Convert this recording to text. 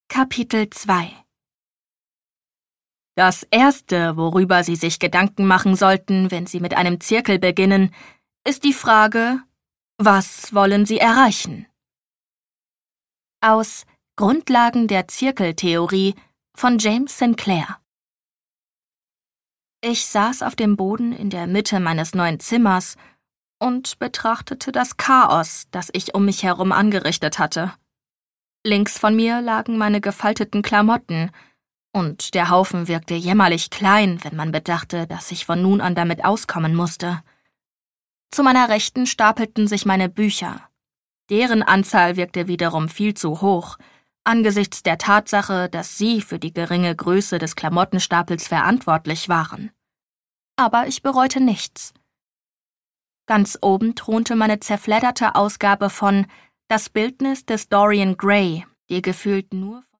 Kapitel 2 Das Erste, worüber Sie sich Gedanken machen sollten, wenn Sie mit einem Zirkel beginnen, ist die Frage, was wollen Sie erreichen? Aus Grundlagen der Zirkeltheorie von James Sinclair. Ich saß auf dem Boden in der Mitte meines neuen Zimmers und betrachtete das Chaos, das ich um mich herum angerichtet hatte. Links von mir lagen meine gefalteten Klamotten, und der Haufen wirkte jämmerlich klein, wenn man bedachte, dass ich von nun an damit auskommen musste. Zu meiner Rechten stapelten sich meine Bücher. Deren Anzahl wirkte wiederum viel zu hoch, angesichts der Tatsache, dass sie für die geringe Größe des Klamottenstapels verantwortlich waren. Aber ich bereute nichts. Ganz oben thronte meine zerfledderte Ausgabe von Das Bildnis des Dorian Gray, die gefühlt nur